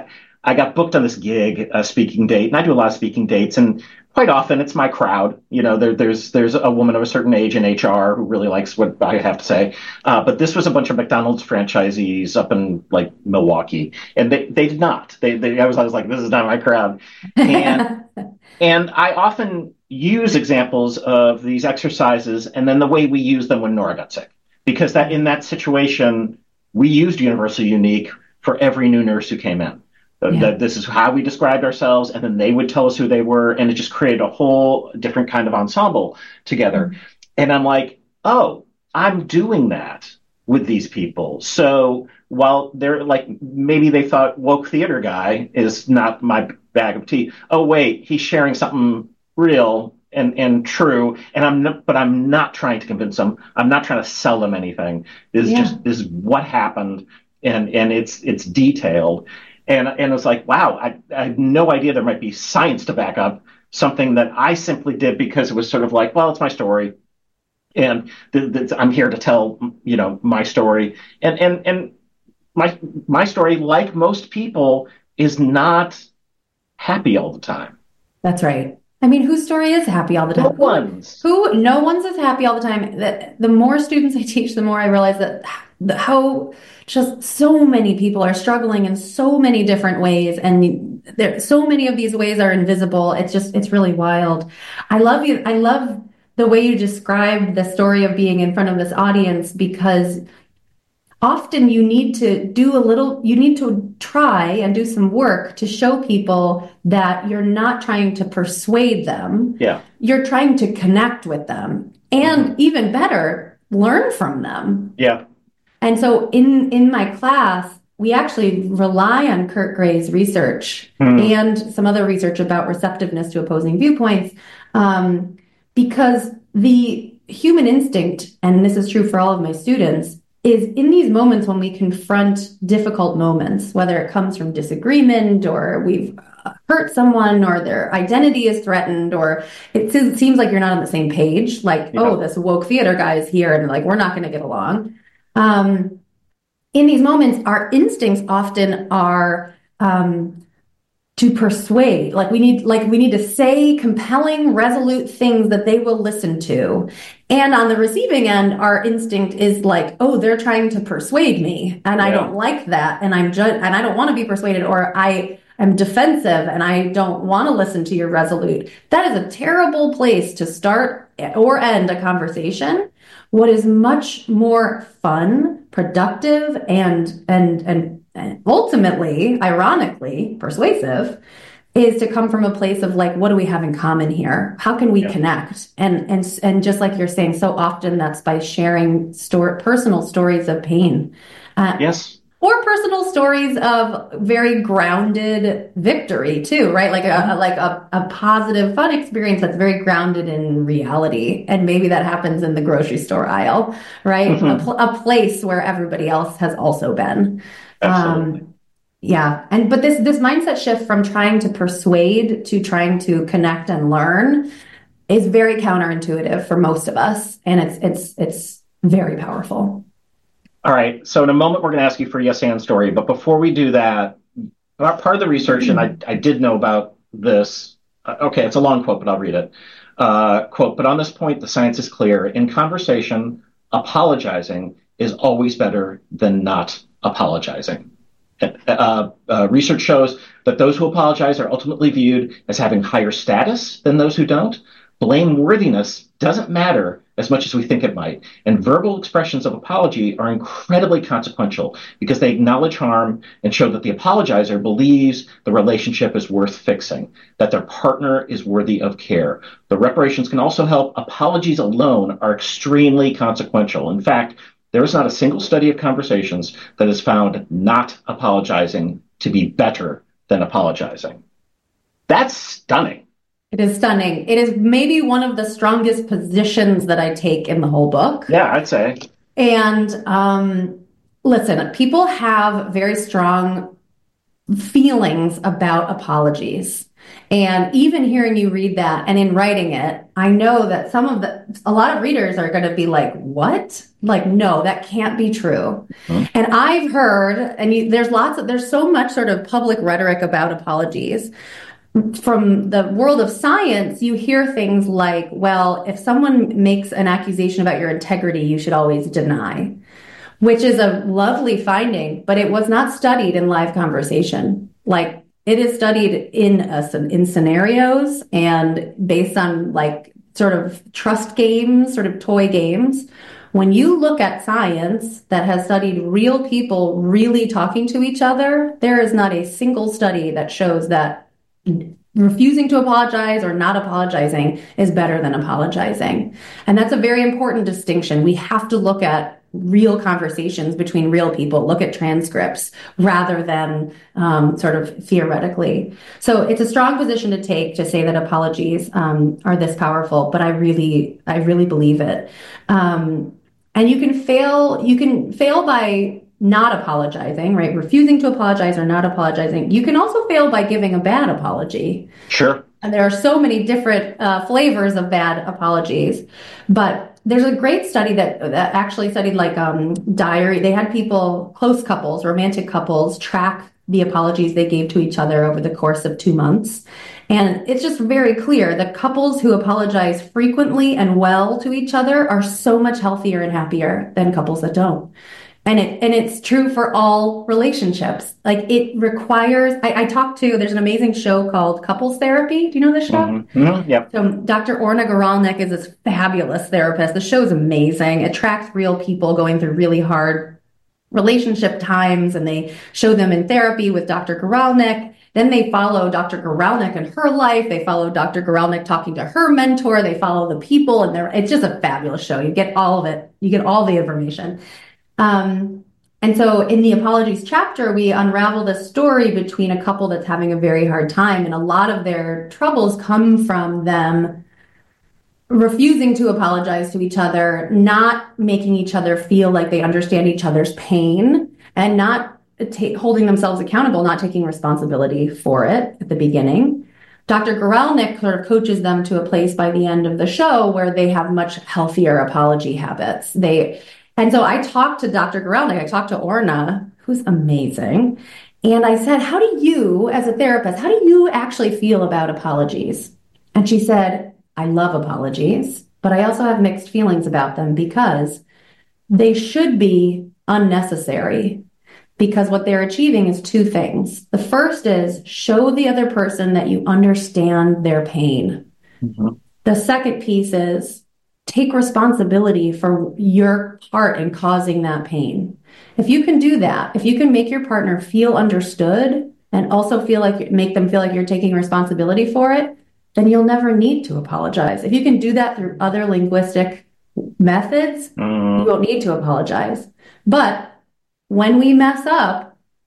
I got booked on this gig, a speaking date, and I do a lot of speaking dates, and quite often it's my crowd. You know, there, there's there's a woman of a certain age in H R who really likes what I have to say. Uh, but this was a bunch of McDonald's franchisees up in like Milwaukee, and they, they did not. They, they I was I was like, this is not my crowd, and and I often use examples of these exercises, and then the way we use them when Nora got sick, because that in that situation we used Universal Unique for every new nurse who came in. Yeah. That this is how we described ourselves, and then they would tell us who they were, and it just created a whole different kind of ensemble together. Mm-hmm. And I'm like, oh, I'm doing that with these people. So while they're like, maybe they thought woke theater guy is not my bag of tea. Oh, wait, he's sharing something real and, and true. And I'm not, but I'm not trying to convince them. I'm not trying to sell them anything. This is yeah. just, this is what happened. And, and it's, it's detailed. And and it was like, wow, I, I had no idea there might be science to back up something that I simply did because it was sort of like, well, it's my story, and th- th- I'm here to tell, you know, my story. And and and my my story, like most people, is not happy all the time. That's right. I mean, whose story is happy all the time? No one's. Who? No one's is happy all the time. The, the more students I teach, the more I realize that the, how just so many people are struggling in so many different ways, and there so many of these ways are invisible. It's just it's really wild. I love you. I love the way you described the story of being in front of this audience, because often you need to do a little, you need to try and do some work to show people that you're not trying to persuade them. Yeah. You're trying to connect with them, and mm-hmm. even better, learn from them. Yeah. And so in, in my class, we actually rely on Kurt Gray's research mm. and some other research about receptiveness to opposing viewpoints, um, because the human instinct, and this is true for all of my students, is in these moments when we confront difficult moments, whether it comes from disagreement or we've hurt someone or their identity is threatened, or it seems like you're not on the same page, like, yeah. oh, this woke theater guy is here and like, we're not going to get along. Um, in these moments, our instincts often are um, to persuade. Like we need, like we need to say compelling, resolute things that they will listen to. And on the receiving end, our instinct is like, oh, they're trying to persuade me, and yeah. I don't like that, and I'm ju- and I don't want to be persuaded, or I am defensive and I don't want to listen to your resolute. That is a terrible place to start or end a conversation. What is much more fun, productive, and and and, and ultimately, ironically, persuasive, is to come from a place of like, what do we have in common here? How can we yeah. connect? And and and just like you're saying, so often that's by sharing story, personal stories of pain. Uh, yes. Or personal stories of very grounded victory too, right? Like a like a, a positive, fun experience that's very grounded in reality, and maybe that happens in the grocery store aisle, right? Mm-hmm. A, pl- a place where everybody else has also been. Absolutely. Um, yeah, and but this this mindset shift from trying to persuade to trying to connect and learn is very counterintuitive for most of us, and it's it's it's very powerful. All right. So in a moment, we're going to ask you for a yes and story. But before we do that, part of the research, and I, I did know about this. Uh, okay, it's a long quote, but I'll read it. Uh, quote, but on this point, the science is clear. In conversation, apologizing is always better than not apologizing. Uh, uh, research shows that those who apologize are ultimately viewed as having higher status than those who don't. Blameworthiness doesn't matter as much as we think it might. And verbal expressions of apology are incredibly consequential because they acknowledge harm and show that the apologizer believes the relationship is worth fixing, that their partner is worthy of care. The reparations can also help. Apologies alone are extremely consequential. In fact, there is not a single study of conversations that has found not apologizing to be better than apologizing. That's stunning. It is stunning. It is maybe one of the strongest positions that I take in the whole book. Yeah, I'd say. And um, listen, people have very strong feelings about apologies. And even hearing you read that and in writing it, I know that some of the, a lot of readers are going to be like, what? Like, no, that can't be true. Mm-hmm. And I've heard, and you, there's lots of, there's so much sort of public rhetoric about apologies. From the world of science, you hear things like, well, if someone makes an accusation about your integrity, you should always deny, which is a lovely finding, but it was not studied in live conversation. Like, it is studied in uh, in scenarios and based on like sort of trust games, sort of toy games. When you look at science that has studied real people really talking to each other, there is not a single study that shows that refusing to apologize or not apologizing is better than apologizing. And that's a very important distinction. We have to look at real conversations between real people, look at transcripts rather than um, sort of theoretically. So it's a strong position to take to say that apologies um, are this powerful, but I really, I really believe it. Um, and you can fail, you can fail by not apologizing, right? Refusing to apologize or not apologizing. You can also fail by giving a bad apology. Sure. And there are so many different uh, flavors of bad apologies, but there's a great study that, that actually studied like um, diary. They had people, close couples, romantic couples, track the apologies they gave to each other over the course of two months. And it's just very clear that couples who apologize frequently and well to each other are so much healthier and happier than couples that don't. And it and it's true for all relationships. Like it requires, I, I talked to, there's an amazing show called Couples Therapy. Do you know this show? Mm-hmm. Mm-hmm. Yep. So Doctor Orna Guralnick is this fabulous therapist. The show's amazing. It tracks real people going through really hard relationship times, and they show them in therapy with Doctor Guralnick. Then they follow Doctor Guralnick and her life. They follow Doctor Guralnick talking to her mentor. They follow the people, and they're, it's just a fabulous show. You get all of it. You get all the information. Um, and so in the apologies chapter, we unravel the story between a couple that's having a very hard time. And a lot of their troubles come from them refusing to apologize to each other, not making each other feel like they understand each other's pain, and not ta- holding themselves accountable, not taking responsibility for it at the beginning. Doctor Guralnick sort of coaches them to a place by the end of the show where they have much healthier apology habits. They And so I talked to Doctor Guralnick, I talked to Orna, who's amazing, and I said, how do you, as a therapist, how do you actually feel about apologies? And she said, I love apologies, but I also have mixed feelings about them because they should be unnecessary, because what they're achieving is two things. The first is show the other person that you understand their pain. Mm-hmm. The second piece is take responsibility for your part in causing that pain. If you can do that, if you can make your partner feel understood and also feel like make them feel like you're taking responsibility for it, then you'll never need to apologize. If you can do that through other linguistic methods, mm. you won't need to apologize. But when we mess up,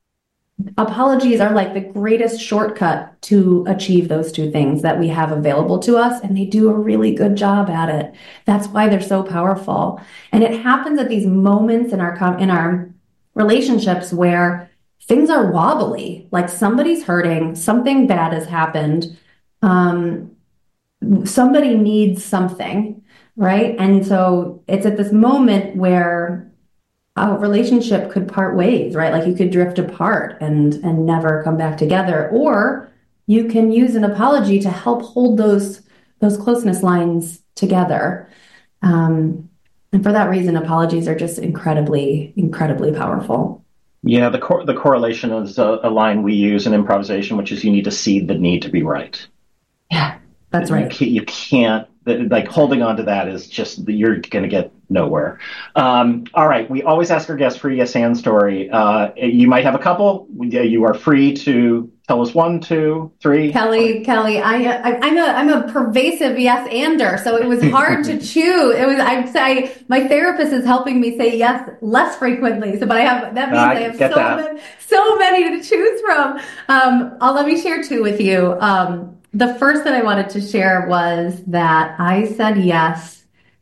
apologies are like the greatest shortcut to achieve those two things that we have available to us, and they do a really good job at it. That's why they're so powerful. And it happens at these moments in our in our relationships where things are wobbly, like somebody's hurting, something bad has happened, um, somebody needs something, right? And so it's at this moment where a relationship could part ways, right? Like you could drift apart and and never come back together, or you can use an apology to help hold those those closeness lines together. Um, and for that reason, apologies are just incredibly, incredibly powerful. Yeah, the cor- the correlation is a, a line we use in improvisation, which is you need to see the need to be right. Yeah, that's right. You can't, you can't like holding on to that is just, you're going to get nowhere. Um, all right. We always ask our guests for a yes and story. Uh, you might have a couple. You are free to tell us one, two, three. Kelly, Kelly, I, I, I'm a, I'm a pervasive yes ander. So it was hard to choose. It was, I'd say my therapist is helping me say yes less frequently. So, but I have, that means I, I have so many, so many to choose from. Um, I'll let me share two with you. Um, The first that I wanted to share was that I said yes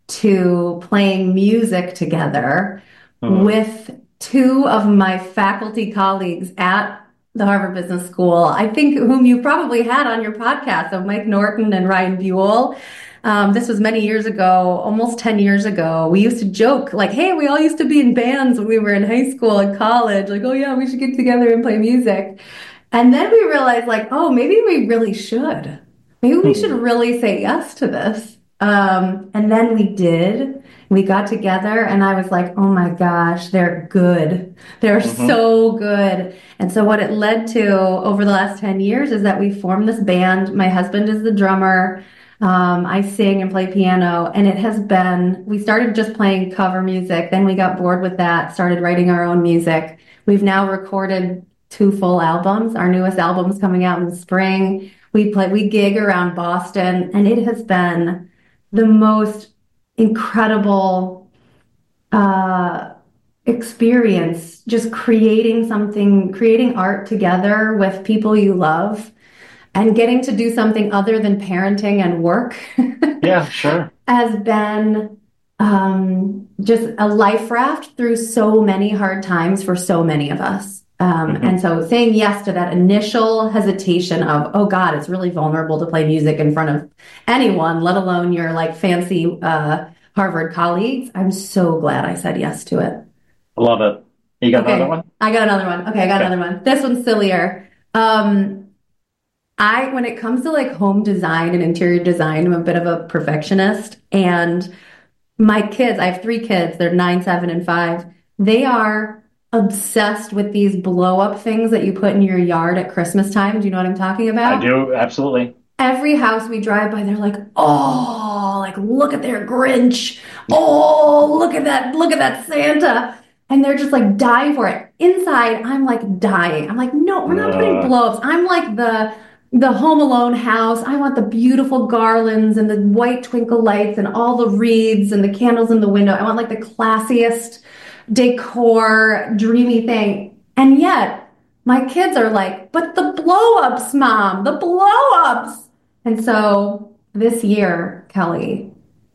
to playing music together mm. with two of my faculty colleagues at the Harvard Business School, I think whom you probably had on your podcast, so Mike Norton and Ryan Buell. Um, this was many years ago, almost ten years ago. We used to joke like, hey, we all used to be in bands when we were in high school and college. Like, oh yeah, we should get together and play music. And then we realized like, oh, maybe we really should. Maybe we should really say yes to this. Um, and then we did. We got together and I was like, oh my gosh, they're good. They're mm-hmm. so good. And so what it led to over the last ten years is that we formed this band. My husband is the drummer. Um, I sing and play piano, and it has been, we started just playing cover music. Then we got bored with that, started writing our own music. We've now recorded two full albums. Our newest album's coming out in the spring. We play, we gig around Boston, and it has been the most incredible uh, experience, just creating something, creating art together with people you love. And getting to do something other than parenting and work yeah, sure. has been um, just a life raft through so many hard times for so many of us. Um, mm-hmm. And so saying yes to that initial hesitation of, oh God, it's really vulnerable to play music in front of anyone, let alone your like fancy uh, Harvard colleagues. I'm so glad I said yes to it. Love it. You got okay. another one? I got another one. Okay, I got okay. another one. This one's sillier. Um, I, when it comes to like home design and interior design, I'm a bit of a perfectionist, and my kids, I have three kids, they're nine, seven, and five. They are obsessed with these blow up things that you put in your yard at Christmas time. Do you know what I'm talking about? I do. Absolutely. Every house we drive by, they're like, oh, like, look at their Grinch. Oh, look at that. Look at that Santa. And they're just like dying for it. Inside, I'm like dying. I'm like, no, we're not uh. putting blow ups. I'm like the, The Home Alone house. I want the beautiful garlands and the white twinkle lights and all the wreaths and the candles in the window. I want like the classiest decor, dreamy thing. And yet my kids are like, but the blow-ups, Mom, the blow-ups. And so this year, Kelly,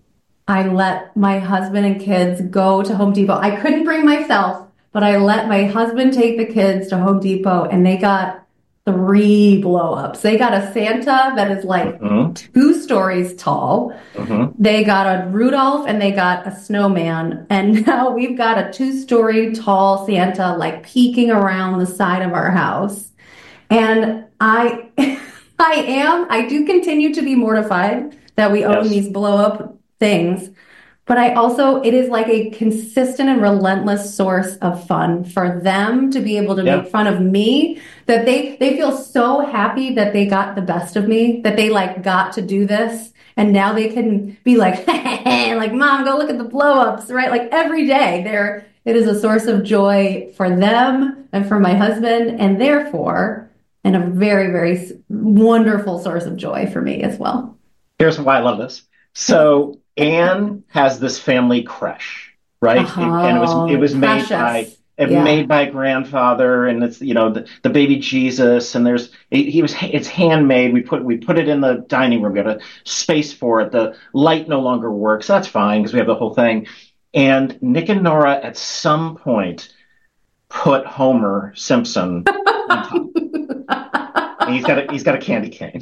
I let my husband and kids go to Home Depot. I couldn't bring myself, but I let my husband take the kids to Home Depot, and they got three blow-ups. They got a Santa that is like mm-hmm. two stories tall. Mm-hmm. They got a Rudolph and they got a snowman. And now we've got a two-story tall Santa like peeking around the side of our house. And I, I am, I do continue to be mortified that we own yes. these blow-up things. But I also, it is like a consistent and relentless source of fun for them to be able to yep. make fun of me, that they, they feel so happy that they got the best of me, that they like got to do this. And now they can be like, hey, like, Mom, go look at the blow-ups, right? Like every day there, it is a source of joy for them and for my husband, and therefore, and a very, very wonderful source of joy for me as well. Here's why I love this. So Anne has this family creche, right? Uh-huh. It, and it was it was made Precious. by it yeah. made by grandfather, and it's you know the, the baby Jesus, and there's he was it's handmade. We put we put it in the dining room. We got a space for it. The light no longer works. That's fine because we have the whole thing. And Nick and Nora at some point put Homer Simpson on top. And he's got a he's got a candy cane,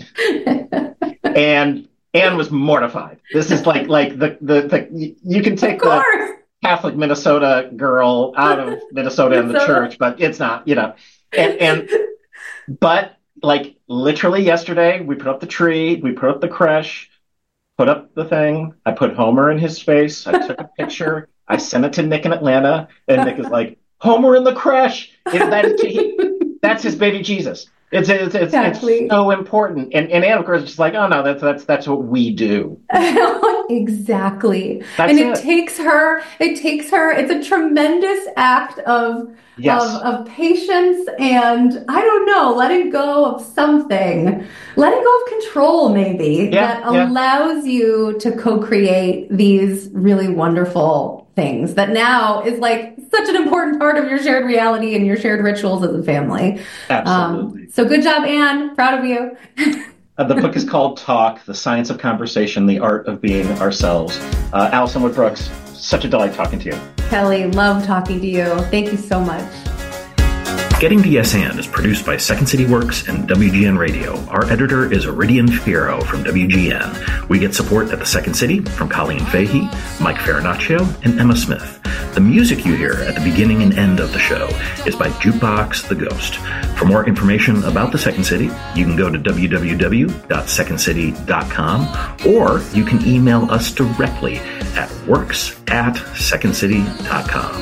and Anne was mortified. This is like like the the, the you can take the Catholic Minnesota girl out of Minnesota and the church, but it's not, you know. And, and but like literally yesterday, we put up the tree, we put up the creche, put up the thing. I put Homer in his space. I took a picture. I sent it to Nick in Atlanta, and Nick is like, Homer in the creche. It, that, he, that's his baby Jesus. It's it's it's, exactly. it's so important, and and Anne, of course, is just like, oh no, that's that's that's what we do. Exactly, that's and it, it takes her. It takes her. It's a tremendous act of yes. of of patience, and I don't know, letting go of something, letting go of control, maybe yeah, that yeah. allows you to co-create these really wonderful things. That now is like such an important part of your shared reality and your shared rituals as a family. Absolutely. Um, so good job, Anne. Proud of you. uh, the book is called Talk, The Science of Conversation, The Art of Being Ourselves. Uh, Allison Wood Brooks, such a delight talking to you. Kelly, love talking to you. Thank you so much. Getting to Yes And is produced by Second City Works and W G N Radio. Our editor is Iridian Fierro from W G N. We get support at the Second City from Colleen Fahey, Mike Farinaccio, and Emma Smith. The music you hear at the beginning and end of the show is by Jukebox the Ghost. For more information about the Second City, you can go to w w w dot second city dot com or you can email us directly at works at second city dot com.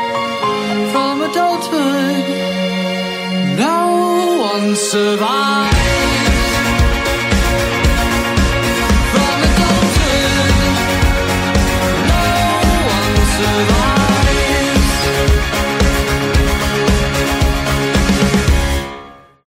Survive.